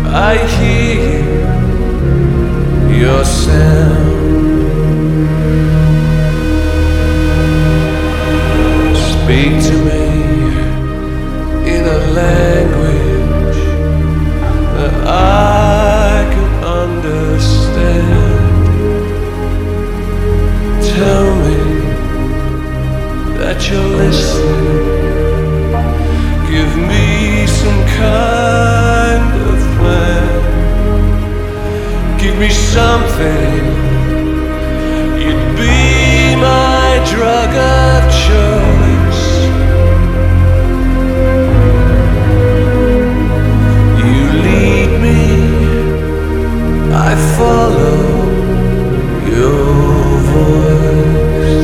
I hear your sound. Speak to me in a language that I can understand. Tell me that you're listening. Give me some kind of plan. Give me something. You'd be my drug of choice. You lead me, I follow your voice.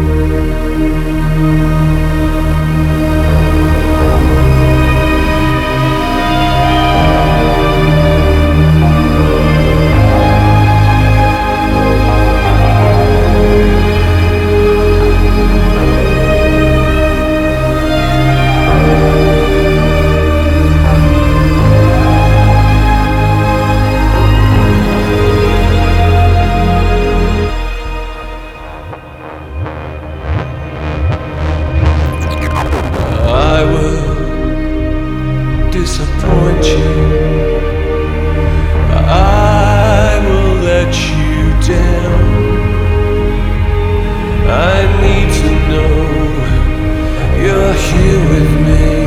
I will disappoint you. I will let you down. I need to know you're here with me.